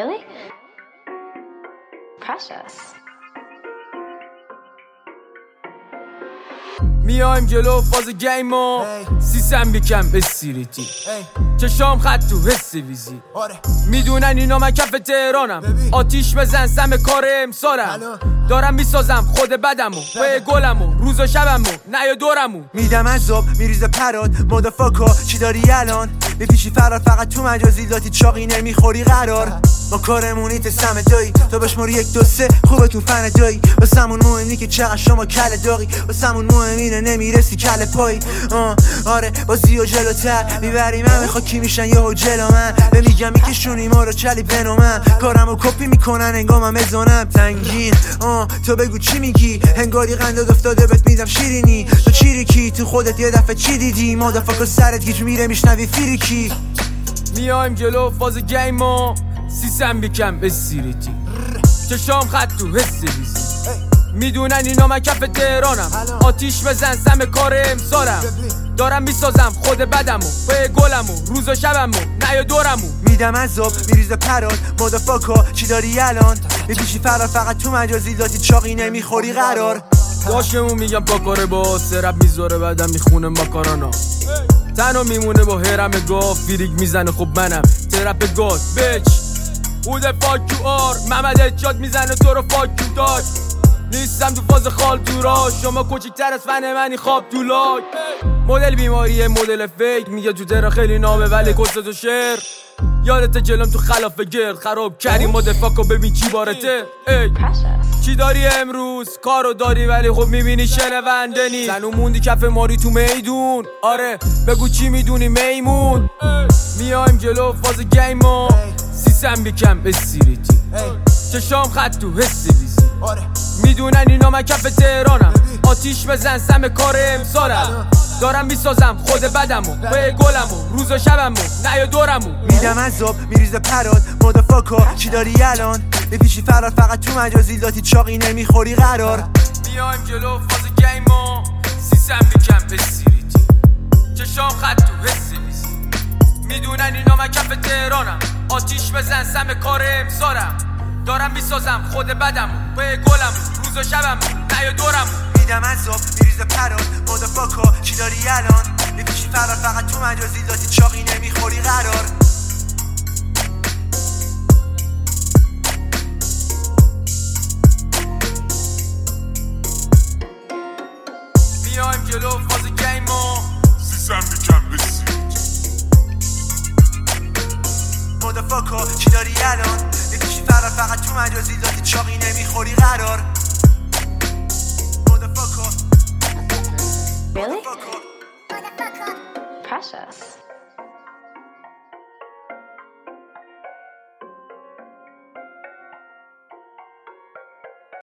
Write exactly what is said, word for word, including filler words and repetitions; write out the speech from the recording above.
Really? Precious. میایم جلو فاز گیما سیسم بیکم بسیریتی چشام خط تو حس ویزی میدونن اینا من کف تهرانم آتیش بزن سم کار امسالم دارم میسازم خود بدمو به گلمو روز و شبمو نه یا دورمو میدم از زب میریزه پرات مادافاکا چی داری الان بپیشی فرار فقط تو مجازی لاتی چاقی نمیخوری قرار ما کارمونی تسم دایی تو بشماری یک دو سه خوبه تو فن دایی واسمون مهمی که چقدر شما کل داغی واسمون مهمینه نمیرسی کل پایی آه آره بازی و جلوتر میبریم همه خاکی میشن یهو جلو من به میگم میکشونی ما رو چلی بنو من کارمو کپی میکنن انگامم بزنم تنگین آه تو بگو چی میگی هنگاری قنداد افتاده بهت میدم شیرینی تو چیریکی تو خودت یه دفعه چی دیدی مادافاکر سرت گیج میره میشنوی فیریکی میایم جلو فاز گیما سیسم بیکم بسیریتی چشام خط تو حس ویزی میدونن اینا من کف تهرانم آتیش بزن سم کار امسالم دارم میسازم خود بدمو به گلمو روز و شبمو نه یا دورمو میدم از زب میریزه پرات مادافاکا چی داری الان میپیشی فرار فقط تو مجازی لاتی چاقی نمیخوری قرار داشتمون میگم پاکاره با سرب میذاره بعدم میخونه ماکارانا تنها میمونه با هرم گاف فیریک میزنه خب منم ترپ گاد بچ اوده فاکیو آر محمد اجاد میزنه تو رو فاکیو داد نیستم تو فاز خال تو را شما کوچیکتر از فن منی خواب تو لاک مدل بیماریه مدل فیک میگه تو ترا خیلی نامه ولی کست و شعر یادت جلوم تو خلاف گرد خراب کردی مادافاکا ببین چی بارته ای چی داری امروز کارو داری ولی خب میبینی شنونده نی زنو موندی کف ماری تو میدون آره بگو چی میدونی میمون میایم جلو فاز گیما سیسم بیکم بسیریتی چشام خط تو حس ویزی میدونن اینا من کف تهرانم آتیش بزن سم کار امسالم دارم میسازم خود بدمو به گلمو روز و شبمو نه یا دورمو میدم از زب میریزه پرات مادافاکا چی داری الان بپیشی فرار فقط تو مجازی لاتی چاقی نمیخوری قرار میایم جلو فاز گیما سیسم بیکم بسیریتی چشام خط تو حس ویزی میدونن اینا من کف تهرانم آتیش بزن سم کار امسالم دارم میسازم خود بدمو به گلمو روز و شبمو نه یا دورمو میدم از زب میریزه پرات مادافاکا چی داری الان بپیشی فرار فقط تو مجازی لاتی چاقی نمیخوری قرار میایم جلو فاز گیما سیسم بیکم بسیریتی مادافاکا چی داری الان بپیشی فرار فقط تو مجازی لاتی چاقی نمیخوری قرار Really? Precious.